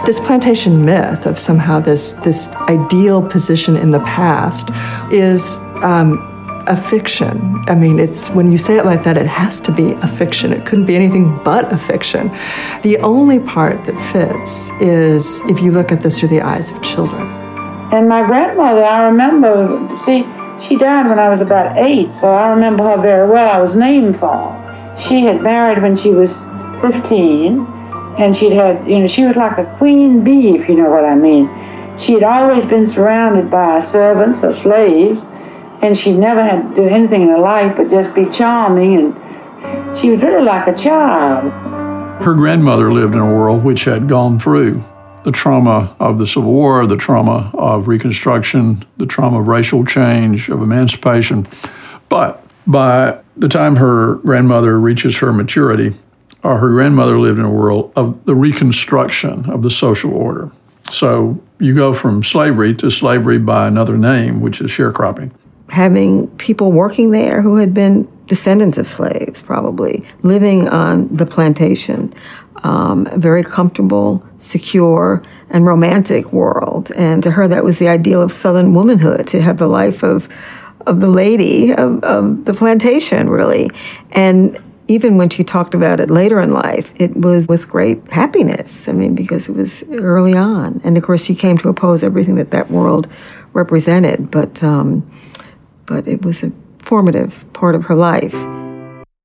This plantation myth of somehow this ideal position in the past is a fiction. I mean, it's when you say it like that, it has to be a fiction. It couldn't be anything but a fiction. The only part that fits is if you look at this through the eyes of children. And my grandmother, I remember, she died when I was about 8, so I remember her very well. I was named for her. She had married when she was 15, and she was like a queen bee, if you know what I mean. She had always been surrounded by servants or slaves, and she never had to do anything in her life but just be charming, and she was really like a child. Her grandmother lived in a world which had gone through the trauma of the Civil War, the trauma of Reconstruction, the trauma of racial change, of emancipation. But by the time her grandmother reaches her maturity, her grandmother lived in a world of the reconstruction of the social order. So you go from slavery to slavery by another name, which is sharecropping. Having people working there who had been descendants of slaves, probably, living on the plantation, a very comfortable, secure, and romantic world. And to her, that was the ideal of Southern womanhood, to have the life of the lady of the plantation, really. And even when she talked about it later in life, it was with great happiness. I mean, because it was early on. And of course, she came to oppose everything that world represented. But it was a formative part of her life.